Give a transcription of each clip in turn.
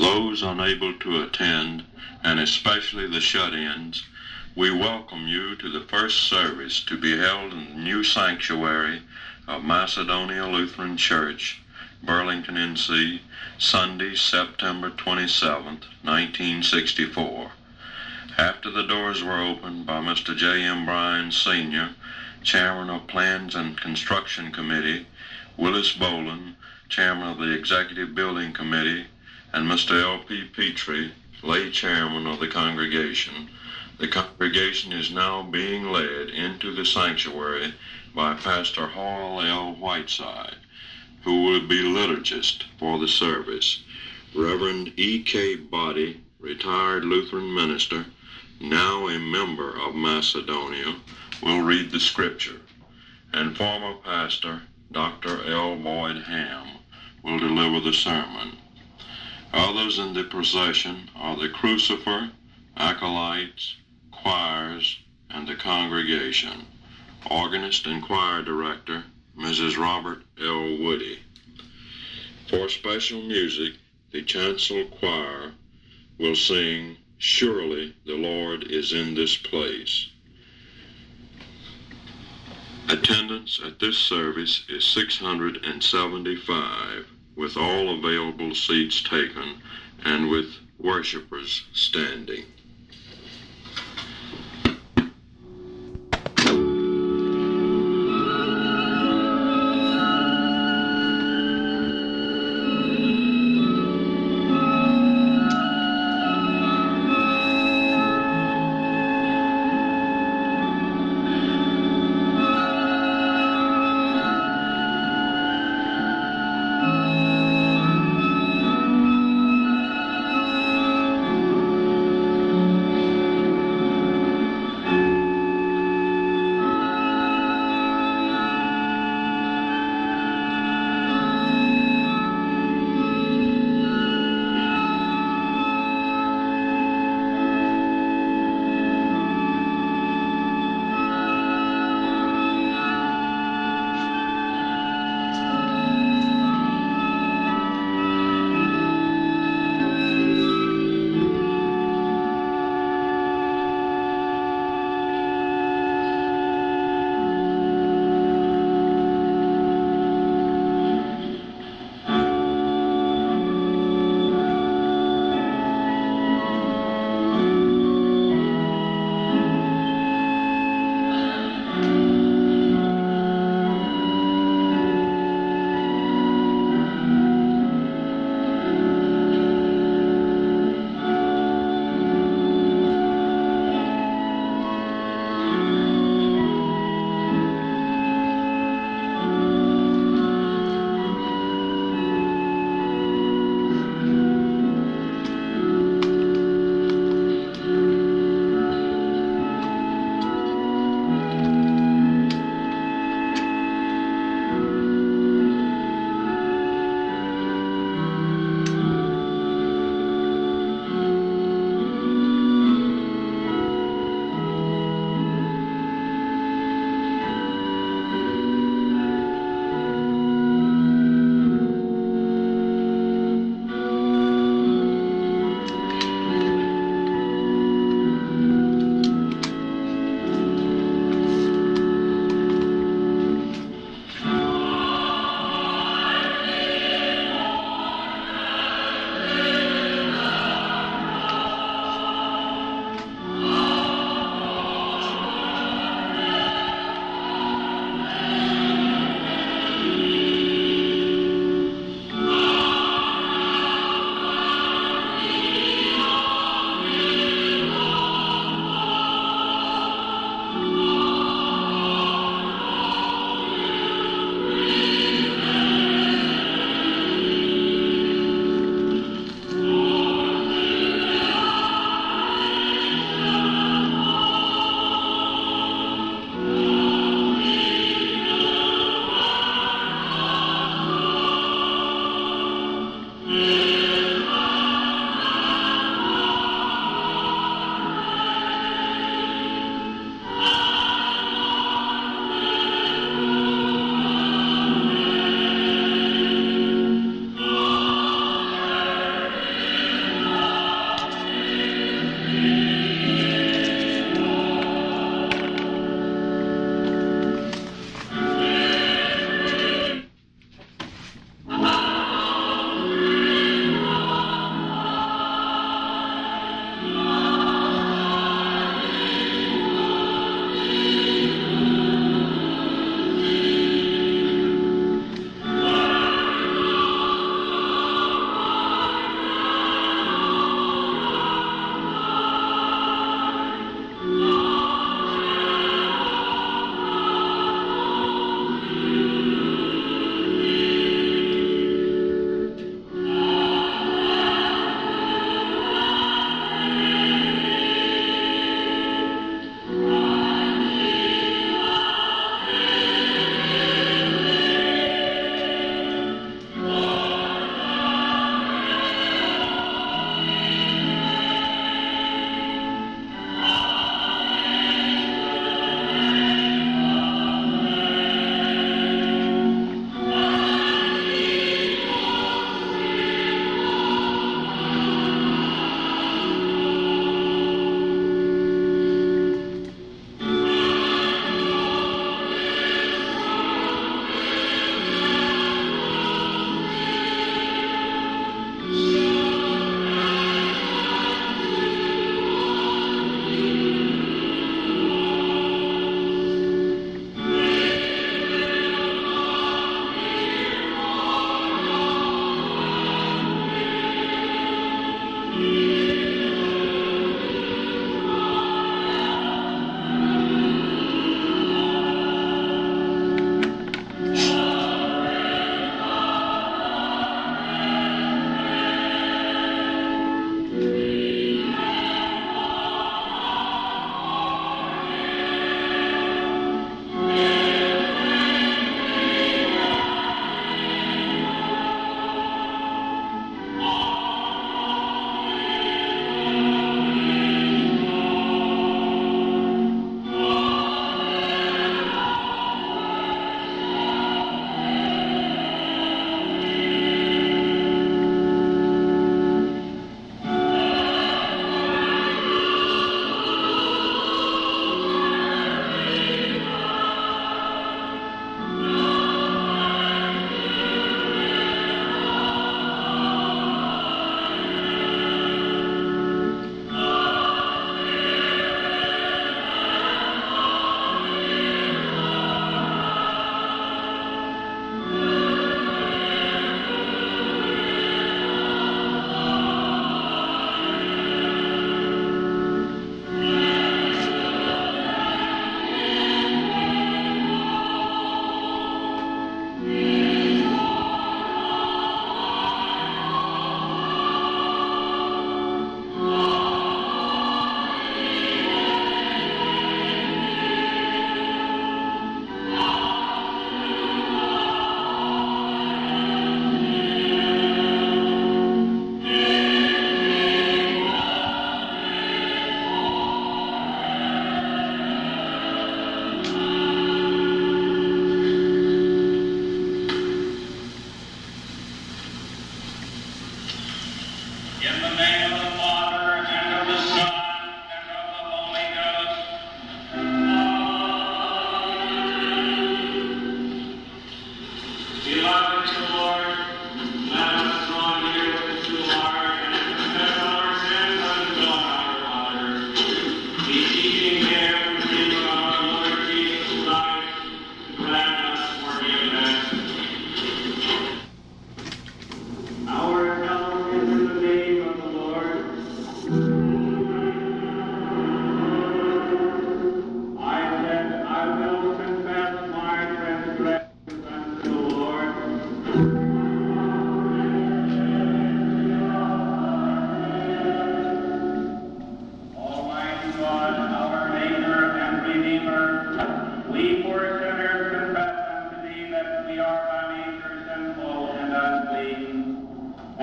those unable to attend, and especially the shut-ins, we welcome you to the first service to be held in the new sanctuary of Macedonia Lutheran Church, Burlington, NC, Sunday, September 27th, 1964. After the doors were opened by Mr. J.M. Bryan, Sr., Chairman of Plans and Construction Committee, Willis Boland, Chairman of the Executive Building Committee, and Mr. L.P. Petrie, lay Chairman of the congregation, the congregation is now being led into the sanctuary by Pastor Hall L. Whiteside, who will be liturgist for the service. Reverend E.K. Boddy, retired Lutheran minister, now a member of Macedonia, will read the scripture, and former pastor Dr. L. Boyd Ham will deliver the sermon. Others in the procession are the crucifer, acolytes, choirs, and the congregation. Organist and choir director, Mrs. Robert L. Woody. For special music, the chancel choir will sing, "Surely the Lord is in this place." Attendance at this service is 675, with all available seats taken and with worshipers standing.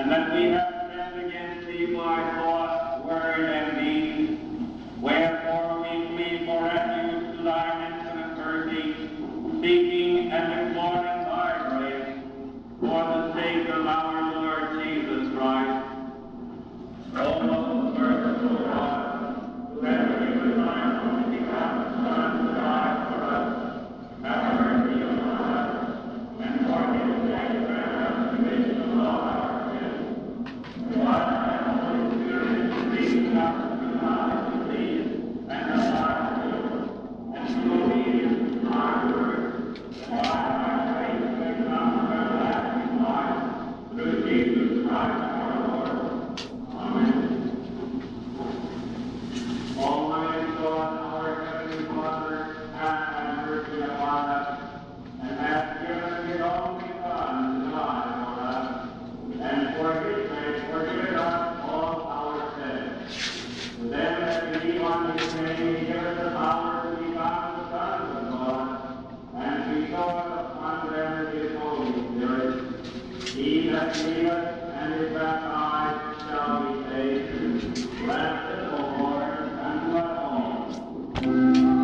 and that we have sinned against thee by thought, word, and deed. Wherefore we flee for refuge to thine infinite mercy, seeking and imploring thy grace, for the sake of our Lord Jesus Christ. O most merciful God, who hast given thine only begotten Son to die for us, have mercy upon us, and forgive us and grant us remission of all our sins. Bless thy Holy Spirit, leading us to knowledge of thee, and of thy will, and to obedience to thy word, that by thy grace may come to everlasting life, through Jesus Christ our Lord. Amen. Almighty God, our Heavenly Father, have mercy upon us, and hath given his only Son to die for us, and for his sake forgiven us all our sins. To them that believe on his name, he giveth the power to become the sons of God, and bestoweth upon them his Holy Spirit. He that believeth and is baptized shall be saved. Blessed, O Lord, and let all.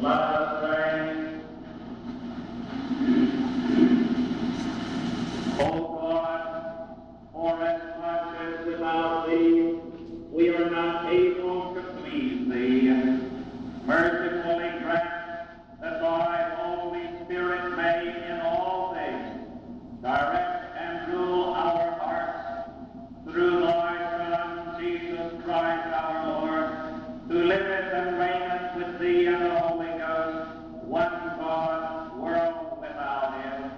Let us pray. O God, for as much as without Thee we are not able to please Thee, mercifully grant that Thy Holy Spirit may in all things direct and rule our hearts through Thy Son, Jesus Christ our Lord, who liveth and reigneth with Thee and the Holy Ghost, one God, world without end.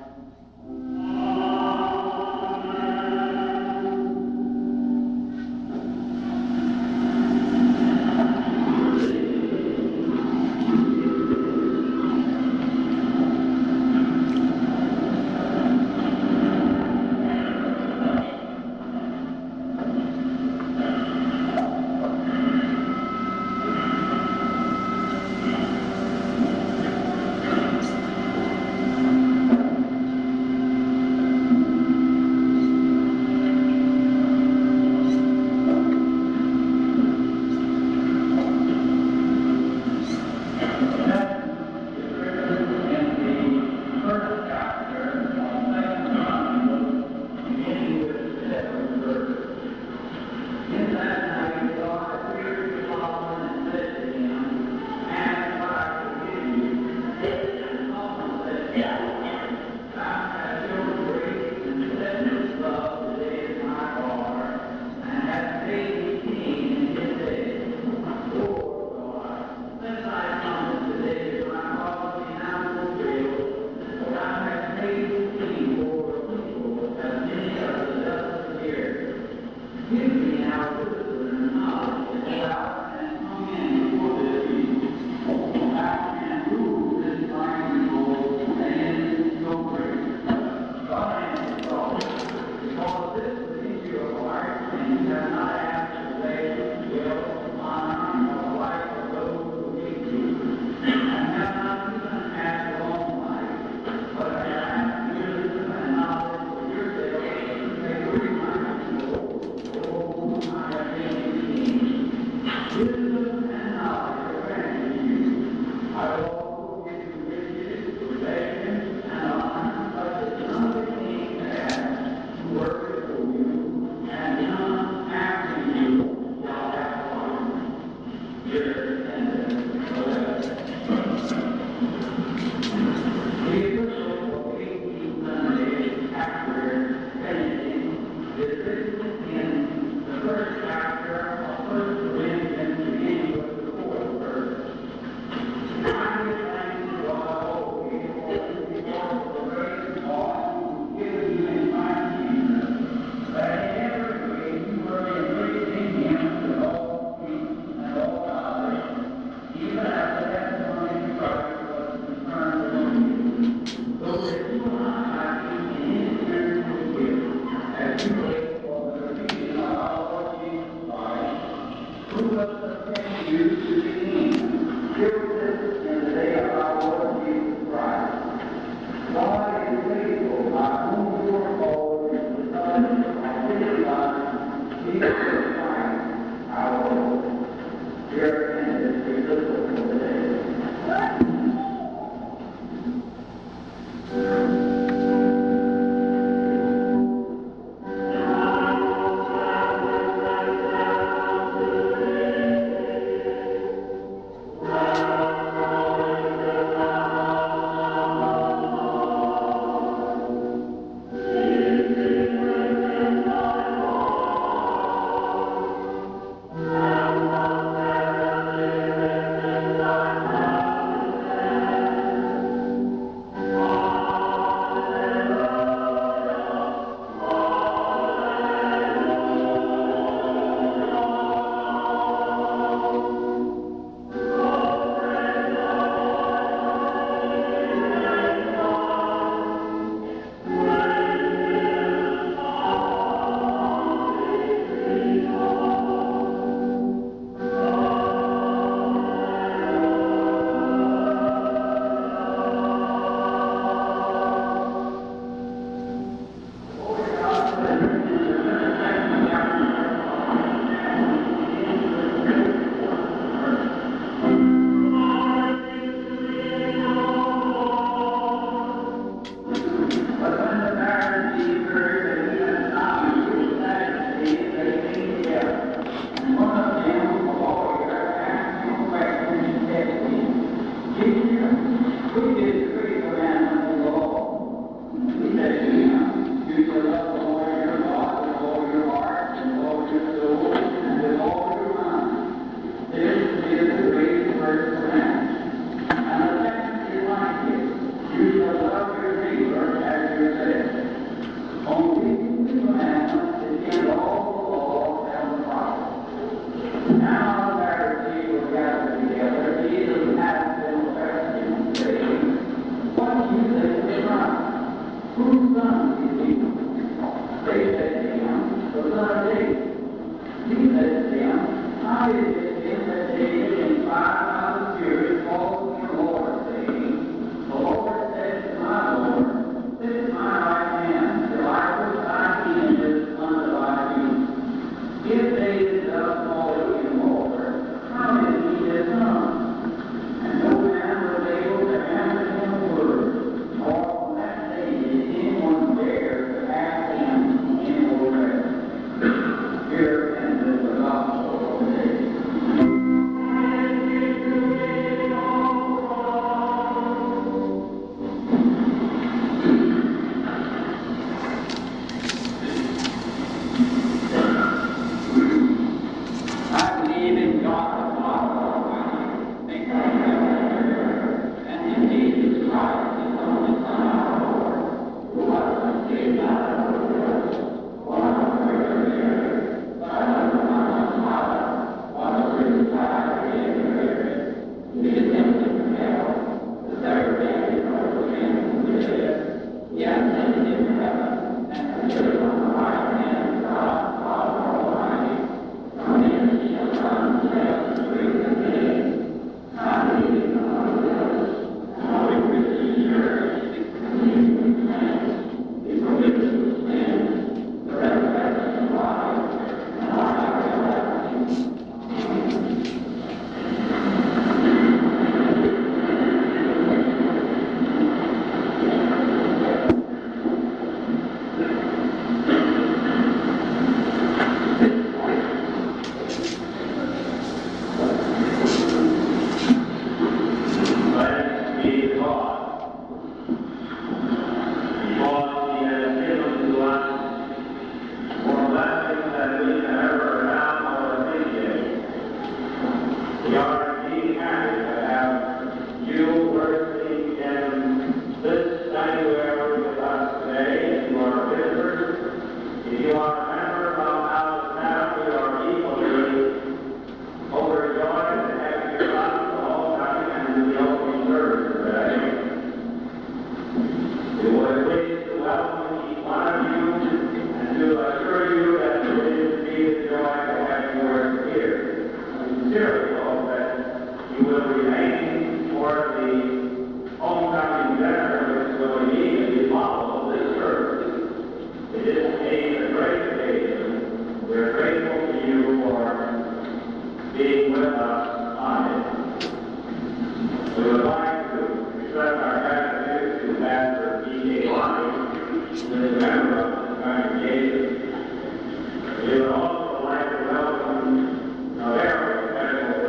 Who was the you to be in? God, because He has given to us more blessings than we can ever count or appreciate. We are indeed happy to have you working in this sanctuary with us today. If you are visitors, if you are a member of our staff, we are equally overjoyed to have you all coming into the opening service today. We would wish to welcome each one of you and to assure you that it is indeed a joy to have you work here. We sincerely hope that you will remain for the homecoming dinner, which will immediately follow this service. It is a great occasion. We're grateful to you for being with us on it. We would like to express our gratitude to Pastor E.J. Lonnie, who is a member of this congregation. We would also like to welcome a very special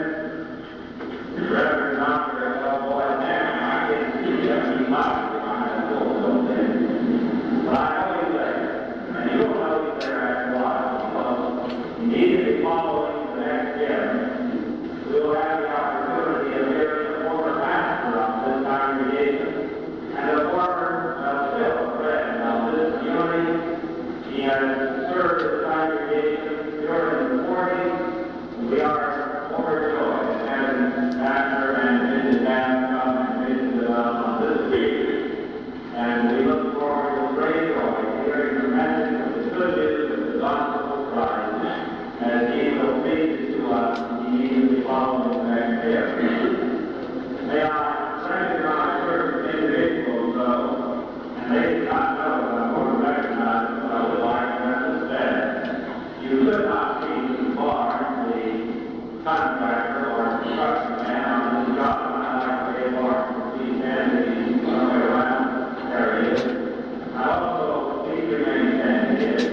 friend, Reverend Dr. L. Boyd Manning. I can't see him, he might be behind the pulpit there. But I know he's there, and you'll know he's there after a while, because immediately following the next hymn, we will have the opportunity of hearing the former pastor of this congregation and the former still friend of this community. He has served this congregation during the 40s. We are overjoyed in having Pastor and Mrs. Dan come and visit with us on this week. And we look forward with great joy to hearing the message of the good news of the gospel of Christ as He will speak to us immediately following the next hymn. May I recognize certain individuals, though, and they do not know that I'm going to recognize them, but I would like them to say, you could not see too far the contractor or construction man on this job, and I'd like to get more to see standing somewhere around. There he is. I also think you may stand here.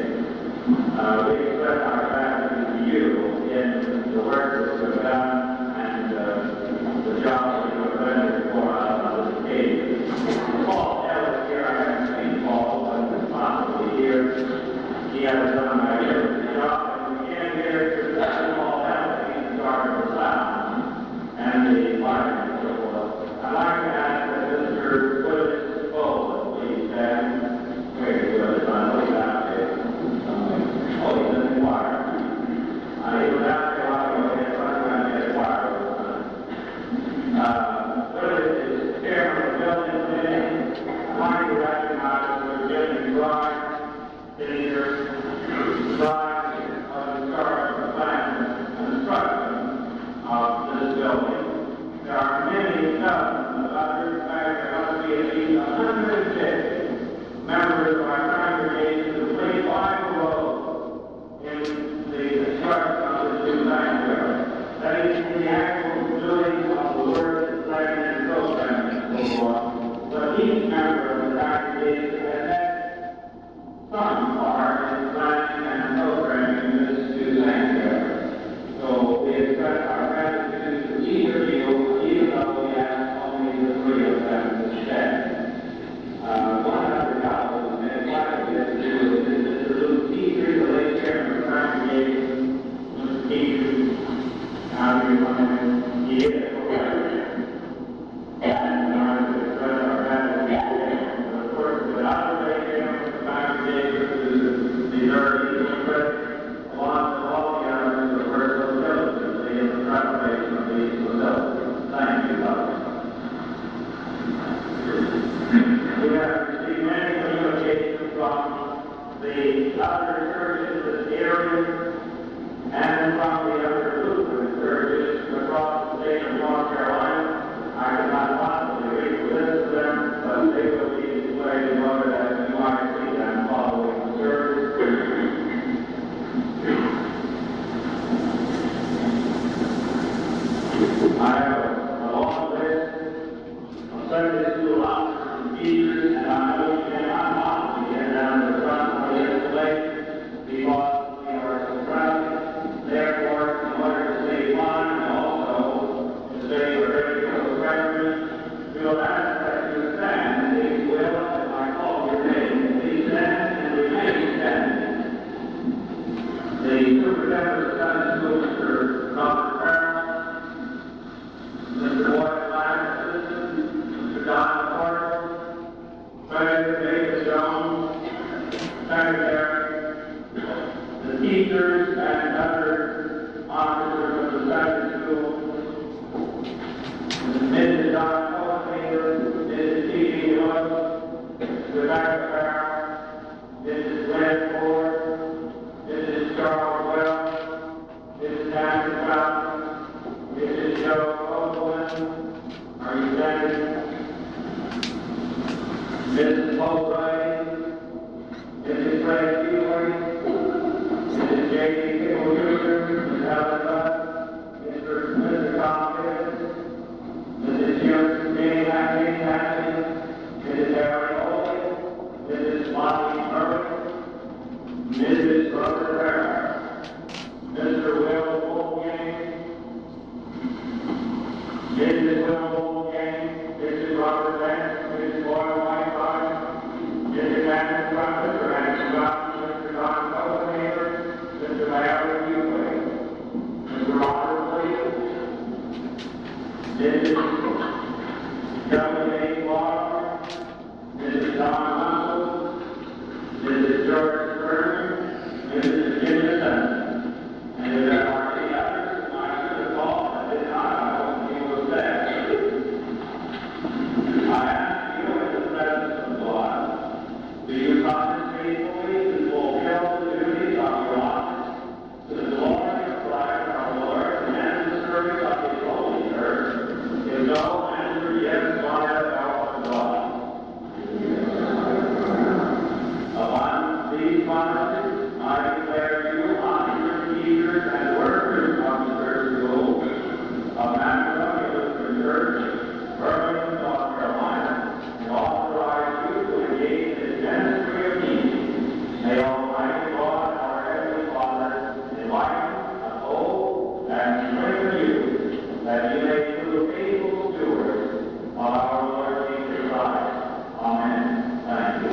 We express our gratitude to you in the work that you have done and the job that you have rendered for us on this occasion. Paul Ellis here, I haven't seen Paul, but possibly here. He has done a magnificent job, and we can't hear Paul Ellis being in charge of the sound and the lighting. So I'd like to ask that Mr. Willis Bowles please stand. Very good. If I look out there. Oh, he's in the choir. He was out there a while ago. He had fun trying to get a choir. Willis is chairman of the building committee. I'd like to recognize Mr. Jimmy Clark, Senior, Clark of the charge of the plan and construction of this building. There are many dozens of others. In fact, there must be at least 150 members of our congregation who played by the role in the construction of this new sanctuary. That is, in the actual doing of the work, planning, and programming, and so on. But each member of the congregation has had some part in planning and programming this new sanctuary. So we express our gratitude to each of you, even though we have only the three of them today. One other couple of minutes, like this, is Mr. Rebecca Farrell, Mrs. Glenn Ford, Mrs. Charles Wells, Mrs. Andrew Johnson, Mrs. Joe Oakland, are you standing? Mrs. Mulgray, Mrs. Fred Hewley, Mrs. J.D. Kimball Jr., Mrs. Helen Buck, Mr. Tom Davis, Mrs. Jane Hackney, Mrs. Harry Oley, Mrs. Bonnie Murray, Mrs. Robert Farrell, Mr. Will Wolfgang, Mrs. Will Wolfgang, Mrs. Robert Vance, Mrs. Boyle Whitebody, Mrs. Andrew Crumpet, Mr. Andrew Johnson, Mr. Don Copenhaver, Mr. Larry Hewley, Mr. Robert Williams, Mrs. W. A. Walker, Mrs. Don Russell, Mrs. George Berger, Mrs. Virginia Dunn. And if there are any others, I should have called, I did not, I hope he was there. I ask you in the presence of God, do you promise faithfully to fulfill the duties of your office to the glory of Christ our Lord and the service of His holy church? If no, answer yes, God has help of God. Upon these promises, I declare you honest teachers and workers of the church school of Macedonia Lutheran Church, Birmingham, North Carolina, and authorize you to engage in the ministry of teaching. May Almighty God, our Heavenly Father, enlighten, uphold, and strengthen you, that you may prove faithful stewards of our Lord Jesus Christ. Amen. Thank you.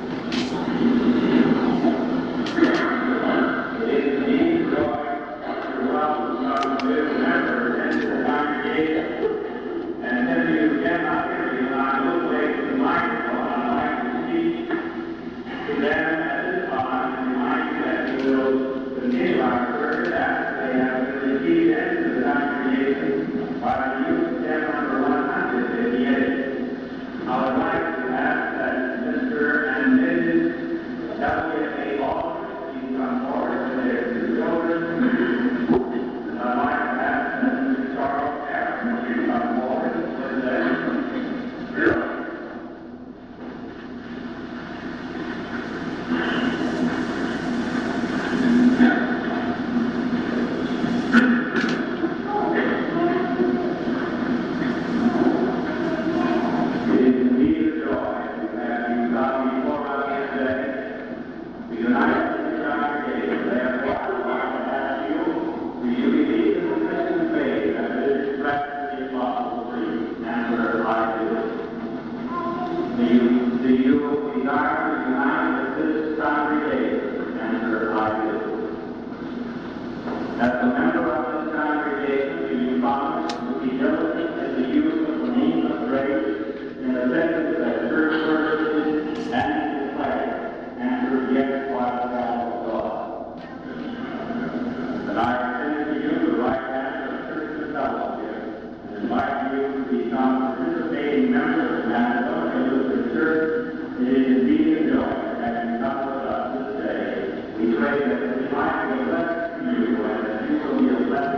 It is indeed a joy to welcome some new members into the congregation. And if you cannot hear me, I will take the microphone. I'd like to speak to them at this time and remind you that you will continue our service after they have been received into the congregation by the use of step number 158. I would like to ask that Mr. and Mrs. W.A. Walker please come forward with their two children. I'd like to ask that Mr. Charles Harris please come forward with their children. As a member of this congregation, do you promise to be diligent in the use of the means of grace in attendance at church services and to play and to forget what the God of God? And I extend to you the right hand of church and fellowship and invite you to become participating members of Macedonia Lutheran Church. It is indeed a joy that you come with us this day. We pray that we might be blessed to you and that you will be a blessing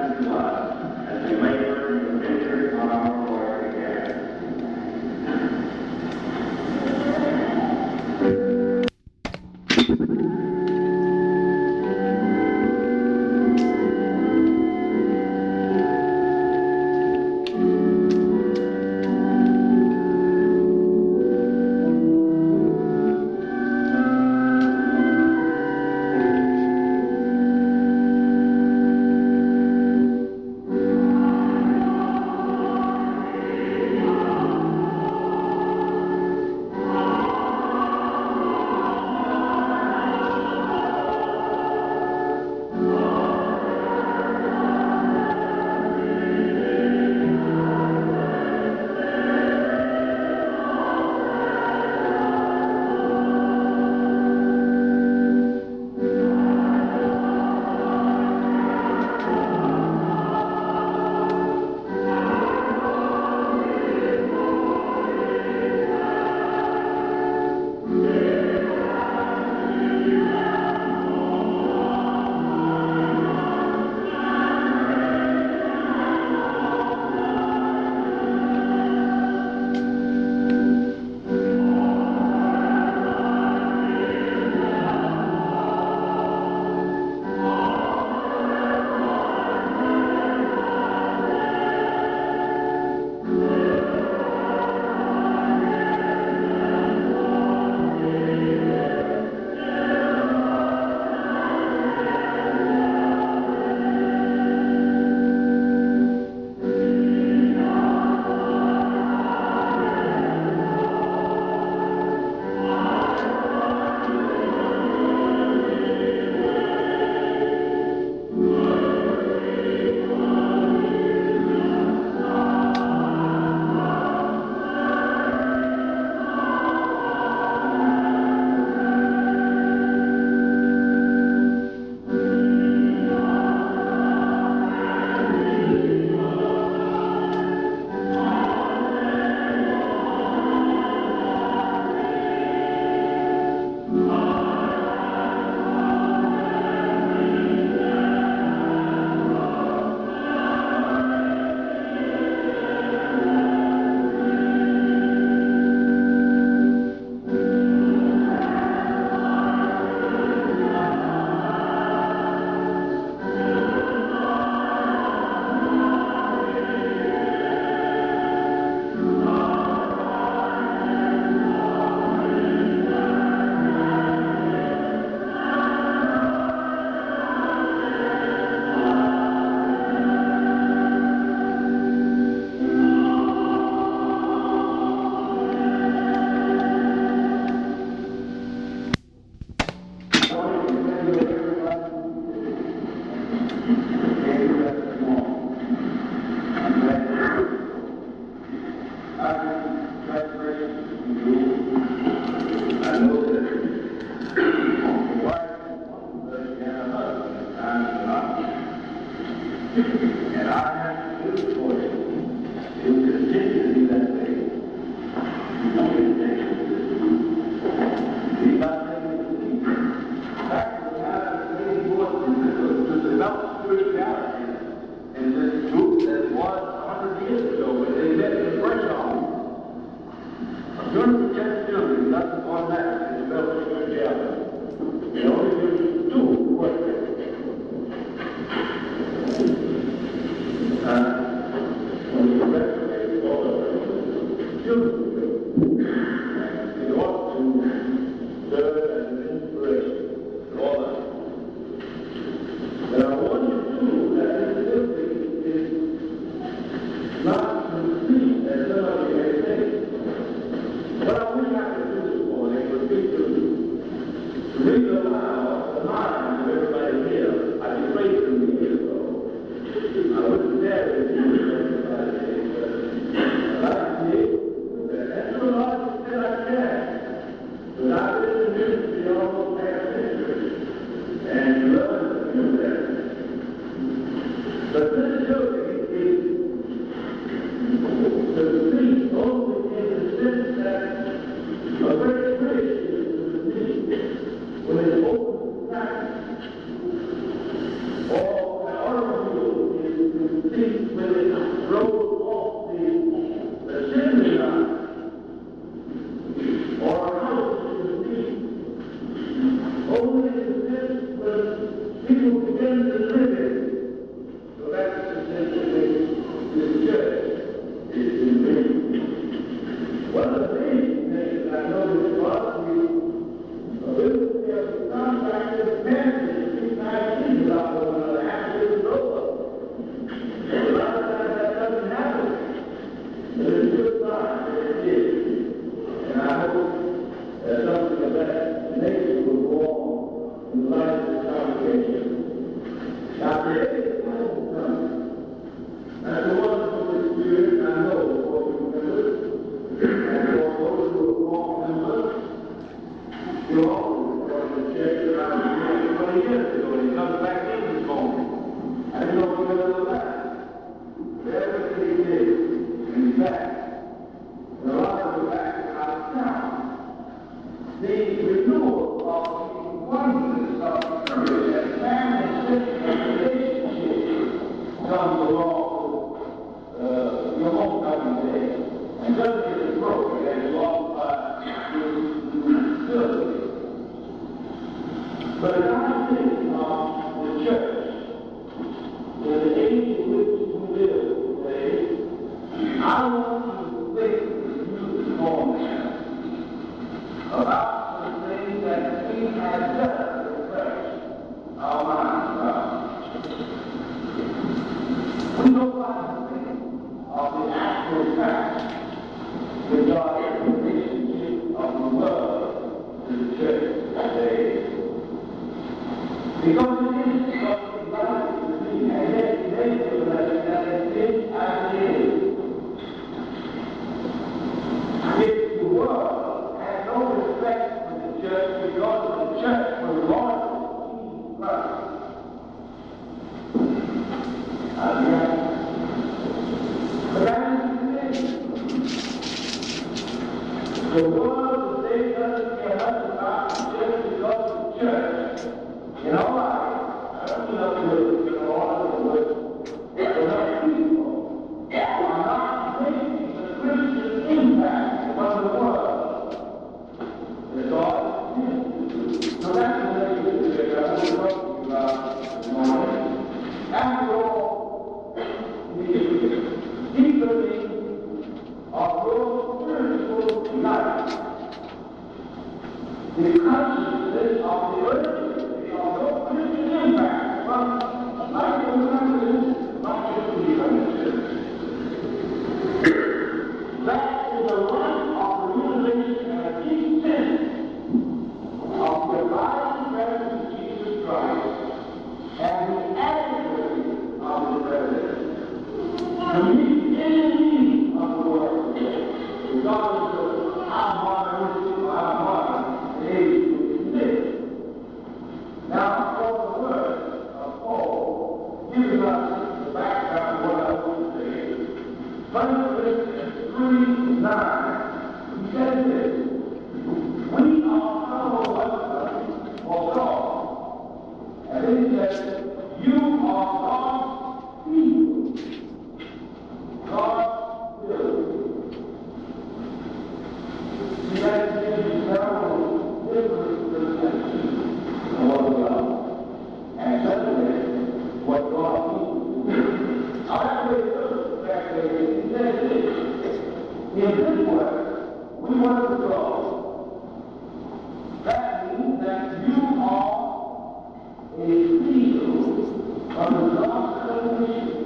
To meet any need of the world. In this way, we want to go. That means that you are a seal of the gospel mission.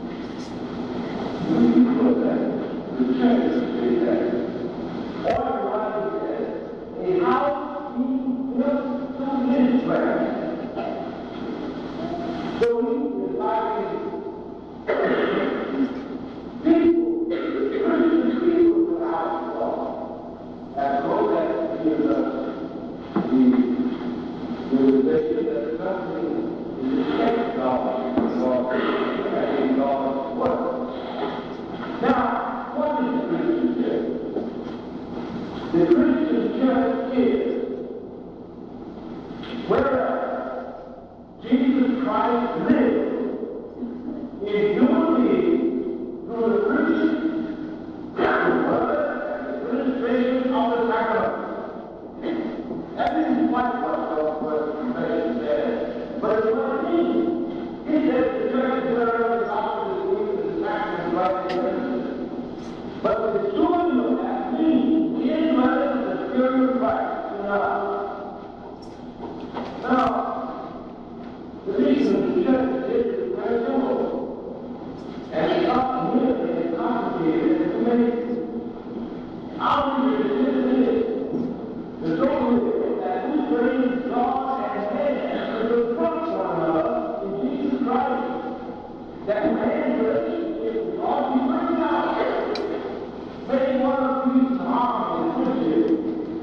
When you put that, the church say that. Or the Bible says, a house being built to ministry. So he is inviting people, Christian people to the house of God. And so that gives us the realization that something is against God and God's word. Now, what is the Christian church? The Christian church is where Jesus Christ lives in unity through the preaching, the word, and the administration of the sacrament. That isn't quite what the confession says, but it's what it means. It says the church is where the gospel is believed and the sacrament right in the But the doing of that means the indwelling of the Spirit of Christ in us. Now, the reason the church is very simple. And it's not nearly as complicated as it may be. Our religion is the soul that we praise God and man to trust one another in Jesus Christ. That man relationship with God be bring out. May one of these harm and friendship.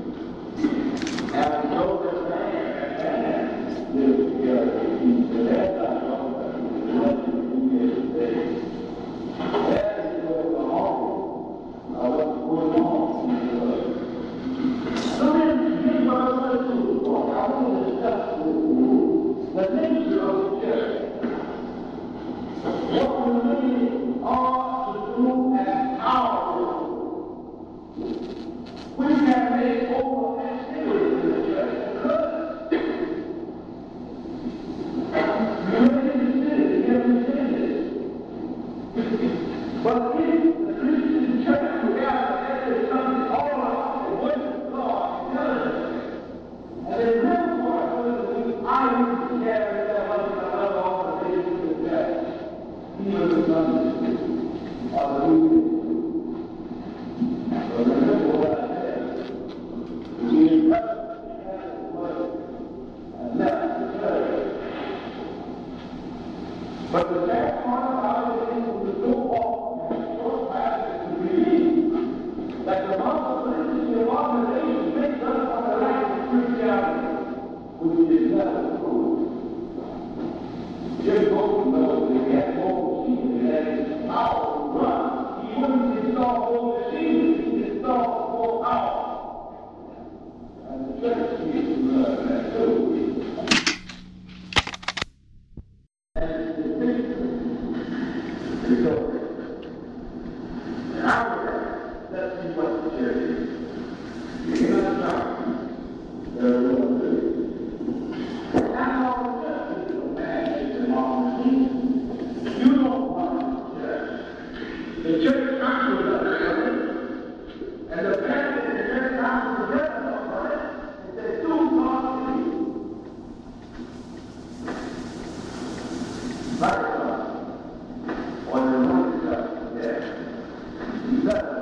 And so that man lives together in peace. And that's not what we do today. That is where the harm of what's going on in the world. So then, here's what I want to do. I want to discuss with you the nature of the church. What we really are to do and how to do. We can make over activities in the church. But if the Christian church together is something all about the word of God, and they live for it, I would carry that much another organization to the church, even the Sunday or the weekend. But remember what I said. We encourage the word and left the church. But the bad part about it is we go off and short passage to believe that the multiplicity of organizations makes us on the right of Christianity, which is not true. Jim Bolton knows that he had more machines and that his power to run. He wouldn't install more machines, he'd install more power. And the church needs to learn that too. Let's see what the church is. You cannot stop. There are no good. That's all the church is. No magic and all the things. You don't want the church. The church comes with us. And the pastor in the church comes with the rest of us. And they do talk to you. Like us. Or the Lord is us. Yes. He does.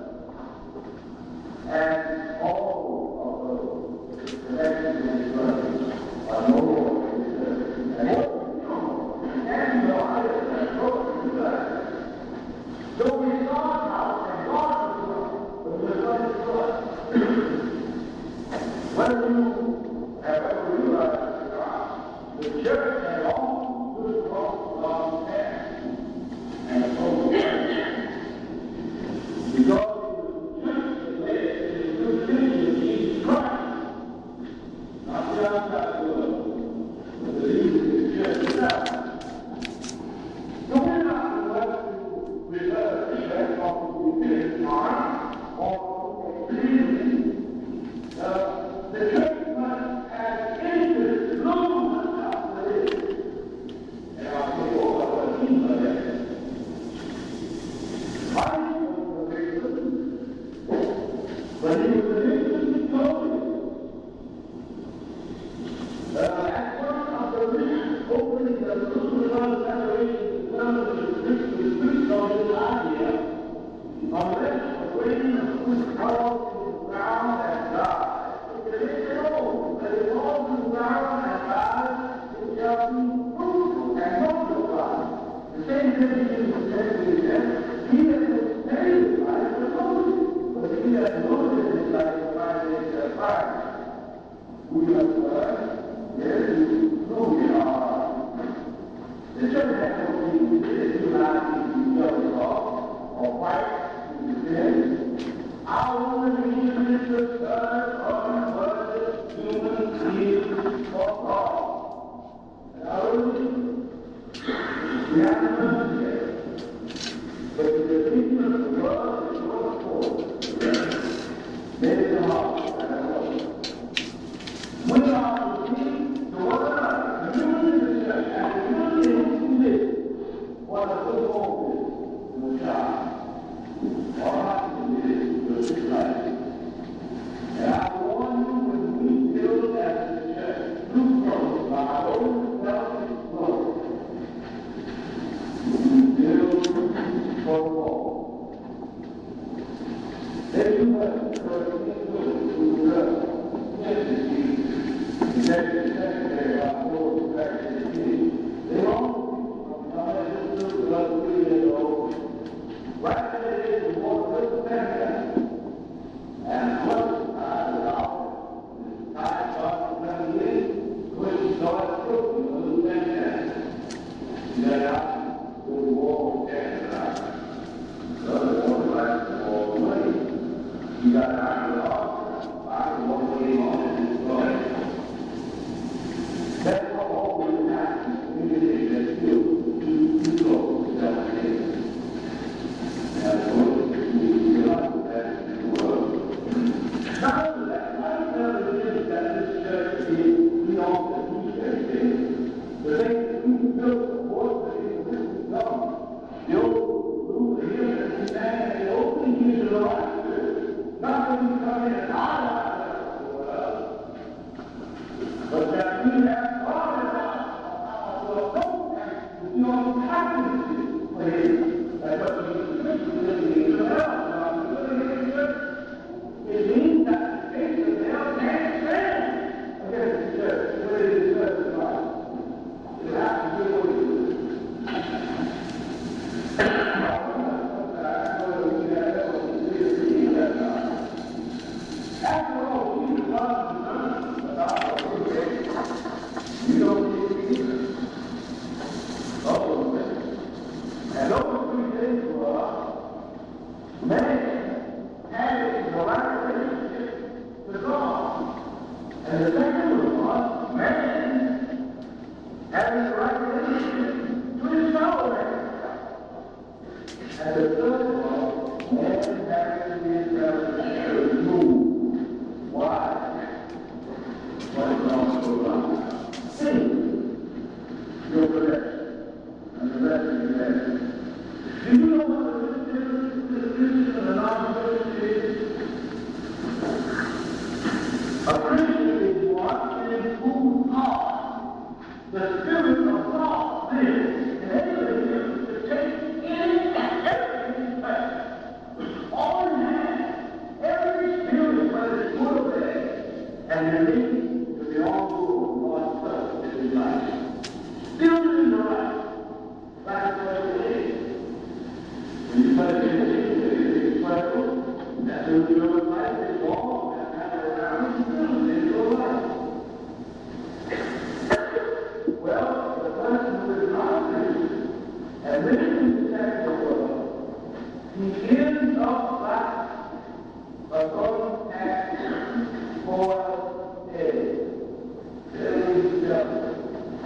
And all of those connections in his life are no longer in his life. And what you know, and the highest and broken in his life. So we saw how and God was but we're going to But he was an instant glory. That's one of the reasons opening the Lutheran Federation was preached on this idea. Unless the rain was called to the ground and died, it is known that it falls to the ground and dies, it shall be fruitful and multiply. The same thing Jesus said to him, he that has saved his life will lose it, but he that loses his life will find it shall find it. We must learn, yes, who we are. The church has no reason to do this, you and I need to be jealous of, or fight. I want to be the Son of the human being of God. And I really, we have to understand. But the kingdom of the world is going forward. Maybe the heart, I don't know. We are to be the one another, the unity of the church, and the unity who live. What a good hope is in the child. And I warn you, when we build as the church, through growth, by our own selfish growth, we build for the wall. Then you must first be willing to love. Yes, the secretary of our Lord, they all come to love 3 years old. Right there it is, the water doesn't matter. And once I was out, I started coming in, when started cooking, a little fantastic. Then I go to war and the other one likes to walk away. He got out of the office. I can walk away on it and destroy it. That's what always happens in the day that still too close to self-care. And so we realize that in the world. Not only that, I never think that this church is beyond the church is. The thing that we built the world that is with God. The old rule of him that we sang and the old thing is the right church. Not that we come in and highlight the world, but that we have God in our world and we are happy for him. That's what we it means that the faith of them can't stand against the church, whether it is church or not. You have to do what you do. After all, Jesus loves the Son, but you don't need Jesus. And those 3 days were man having the right relationship to God. And the second was man having the right relationship to his fellow man. And the third was man having his relationship to move. Why? What is also right? Sin, your possession, and the rest of your rest. Do you know what the difference between a non-Christian is? A Christian is one in whose heart the Spirit of God lives, enabling him to take any and everything he has. All he has, every experience, whether it's good or bad, and release to the all-rule of God's Son in his life. Still in the right. That's what it is. When you put it in the Bible, that's who your life is all, and that's around you still in your life. Well, the person who is not Christian and living in the secular world, he ends up like a golden axe for dead. There is justice.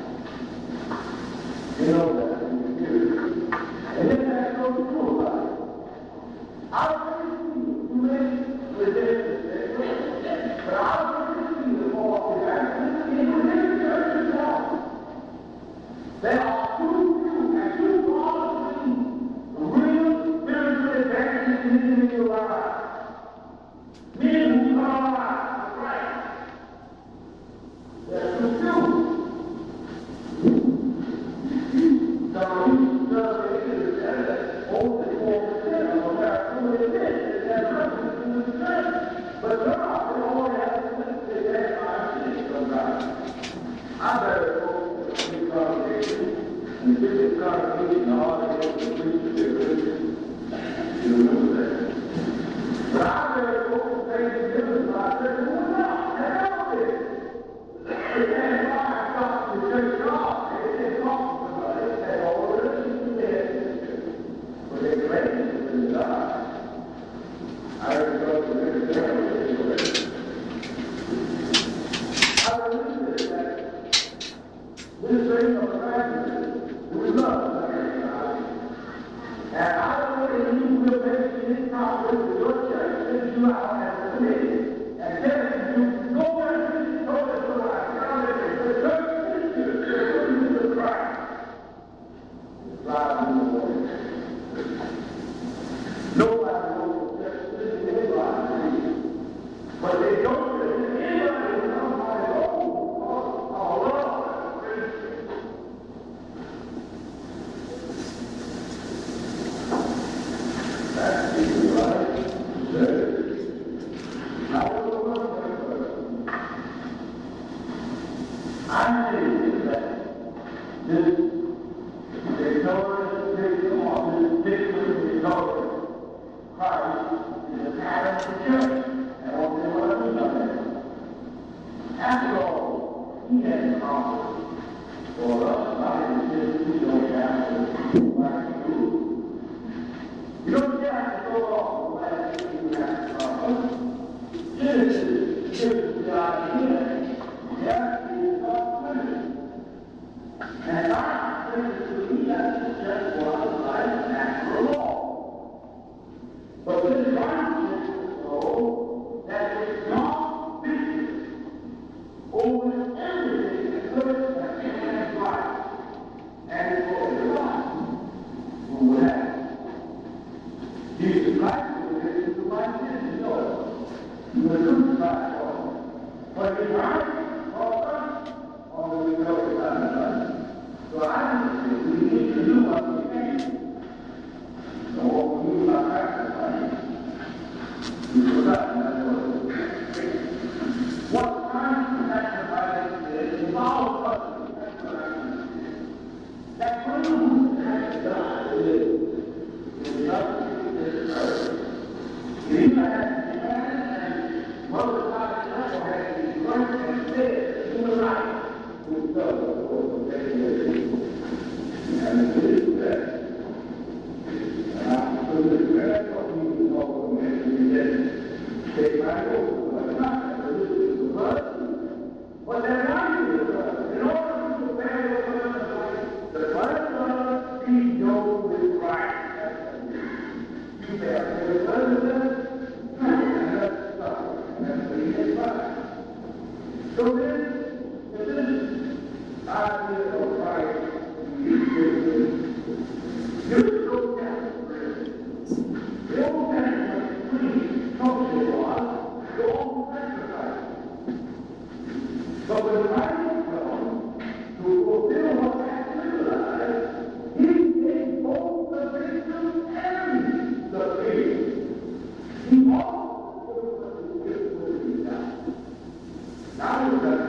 You know that in your spirit. And then that's so true about it. I'll tell you, you may Now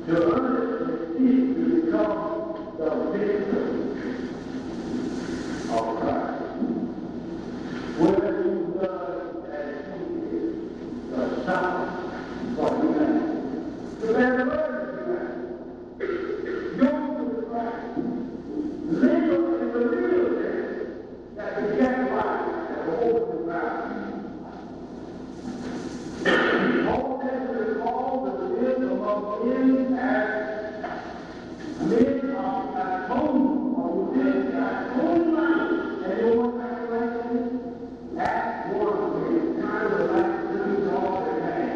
to earnestly seek to become the victim of Christ. Whether you done as he did, the Son for humanity, to bear the burden of humanity, yoke with Christ, live in the real sense that the get life that will open the ground. All this is all that live among men as men of atonement, or within the atonement, and you want to that's one of the kind of like to do all the time.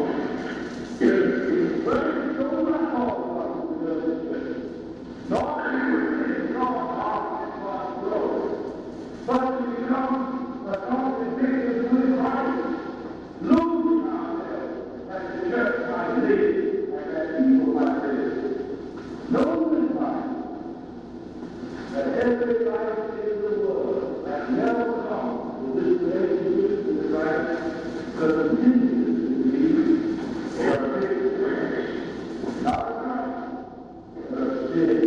But it's so much all about the church. Not to become heart and growth, but to become a consecrated with Christ, losing ourselves as the church might live and as people might live. Knowing Christ, that every life in the world that never comes to this relationship with Christ continues to be a victory. Not a Christ, but a sin.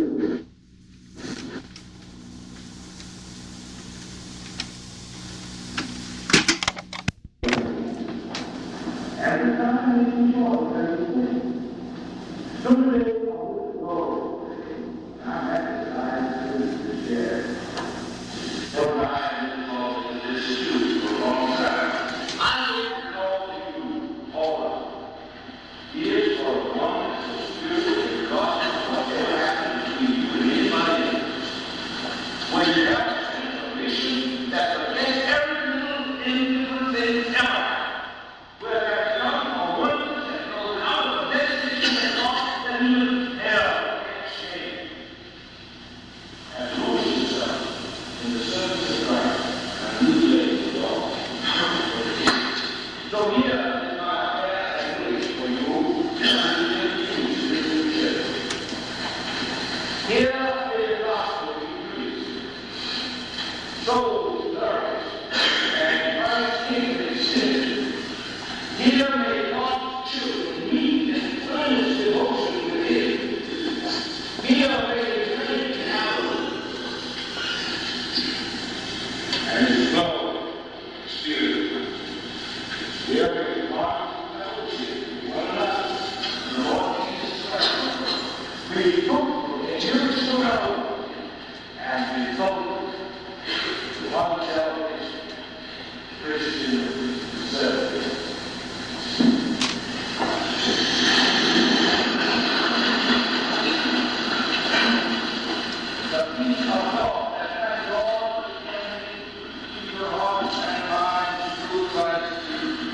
At the time we walk as a sin, someday I will know I have decided to share. What I have been called in this truth for a long time. I will call you all of you. It is for the oneness of spirit and God whatever happens between you and anybody else. When you have a mission that prevents every little individual thing ever. Where there's nothing or oneness that goes out of the destination that God that you hell and shame. And lose yourself in the service of Christ and you live with God. So here is my prayer and wish for you and I will use this church. Here is the gospel we preach. Souls nourished and Christ's kingdom extended. Here may God's children meet and earnest devotion with Him. Here may His great Calvary and His love, Spirit. Here may God fellowship with one another, the Lord Jesus Christ. Be fruitful in spiritual development and be focused to one salvation, Christian service. The peace of God that has all the enemy, keep your hearts and minds through Christ Jesus.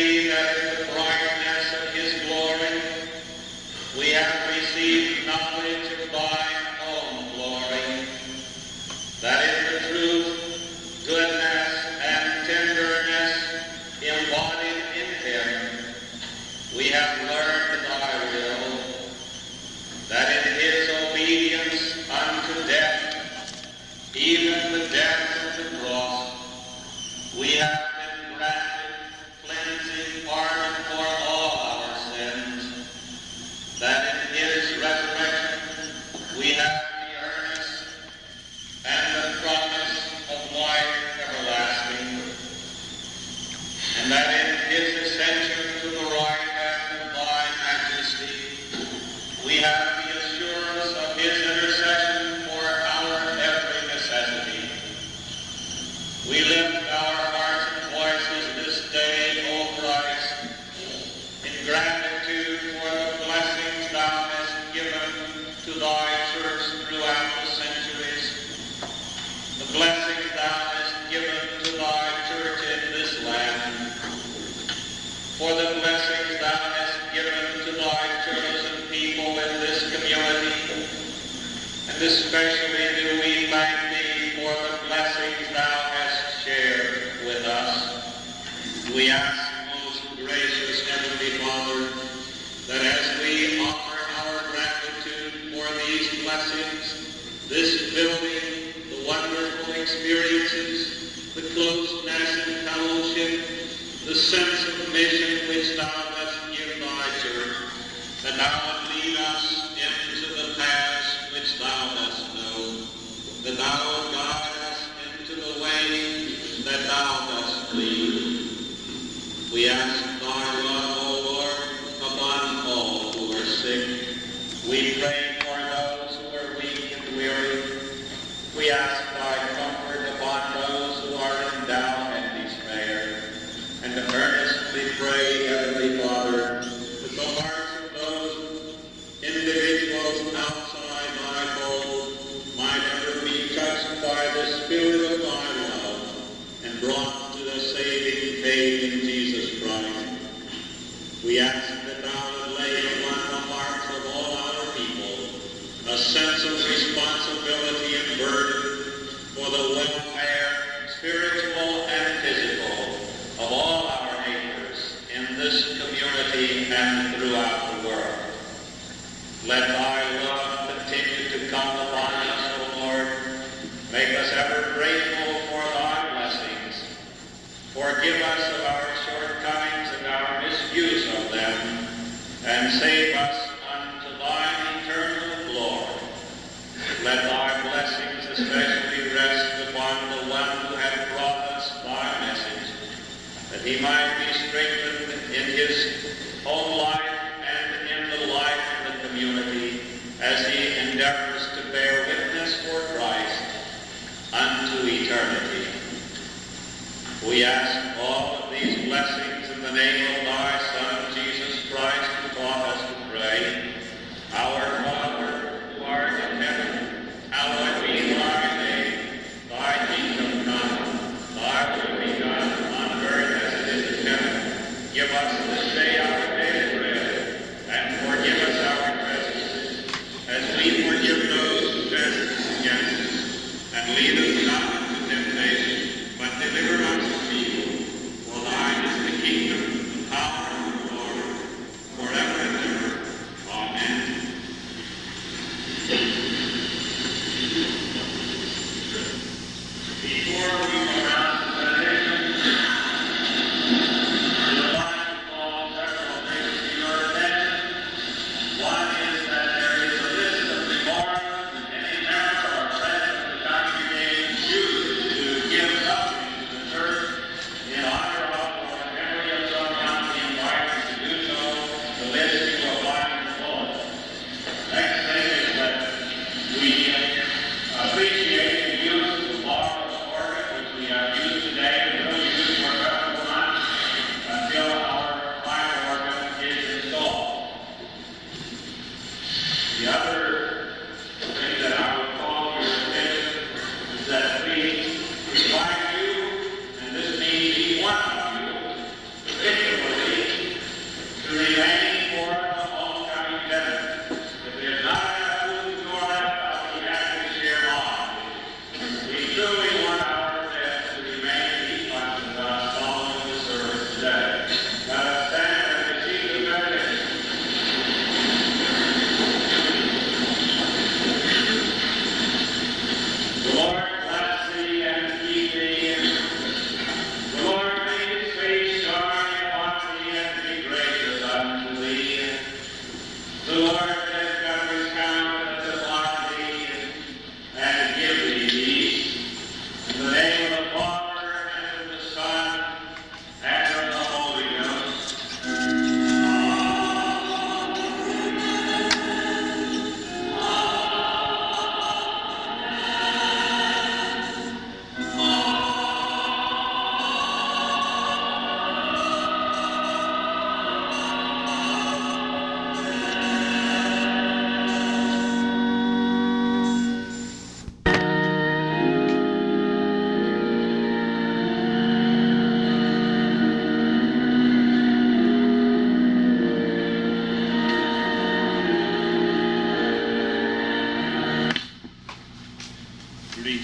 see that in the brightness of his glory we have received knowledge of thine own glory, that in the truth, goodness, and tenderness embodied in him we have learned thy will, that in his obedience unto death, even the death of the cross, we have been granted cleansing pardon for all our sins, that in his resurrection we have the earnest and the promise of life everlasting, and that in his ascension to the right hand of thy majesty we have the assurance of his intercession for our every necessity. We lift our hearts and voices this day, O Christ, in gratitude for the blessings thou hast given to thy church throughout the centuries, the blessings thou hast given to thy church in this land, for the blessings thou hast given to thy chosen people in this community, and especially do we thank thee for the blessings thou hast shared with us. We ask, most gracious Heavenly Father, that as we offer our gratitude for these blessings, this building, the wonderful experiences, the closeness and fellowship, the sense of mission which thou dost give thy church, that thou would lead us into the paths which thou dost know, that thou would guide us into the way that thou dost lead. We ask thy love, O Lord, upon all who are sick. We pray for those who are weak and weary. We ask thy comfort upon those who are in doubt and despair. And earnestly pray, Heavenly Father, that the hearts of those individuals outside thy fold might ever be touched by the Spirit of thy love and brought to the saving faith in Jesus Christ. We ask that thou would lay upon the hearts of all our people a sense of responsibility and burden for the welfare, spiritual and physical, of all our neighbors in this community and throughout the world. Let thy love continue to come upon us, O Lord. Make us ever grateful for thy blessings. Forgive us of our shortcomings and our misuse of them, and save us unto thine eternal glory. Let thy blessings especially rest upon the one who hath brought us thy message, that he might be strengthened in his own life and in the life of the community as he endeavors to bear witness for Christ unto eternity. We ask all of these blessings in the name of thy Son, Jesus Christ, who taught us to pray. Our Father, who art in heaven, hallowed be thy name. Thy kingdom come, thy will be done on earth as it is in heaven. Give us this day our daily bread, and forgive us our trespasses, as we forgive those who trespass against us. And lead us not into temptation, but deliver us from evil. For thine is the kingdom, the power, and the glory, forever and ever. Amen. Before we pronounce the benediction, we would like to call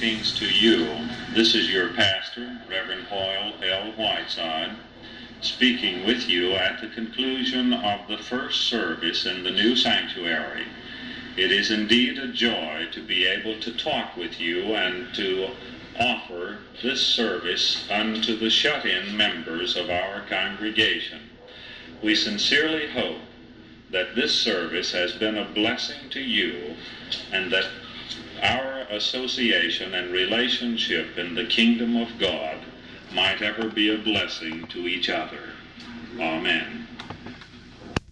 Greetings to you. This is your pastor, Reverend Hoyle L. Whiteside, speaking with you at the conclusion of the first service in the new sanctuary. It is indeed a joy to be able to talk with you and to offer this service unto the shut-in members of our congregation. We sincerely hope that this service has been a blessing to you and that our association and relationship in the kingdom of God might ever be a blessing to each other. Amen.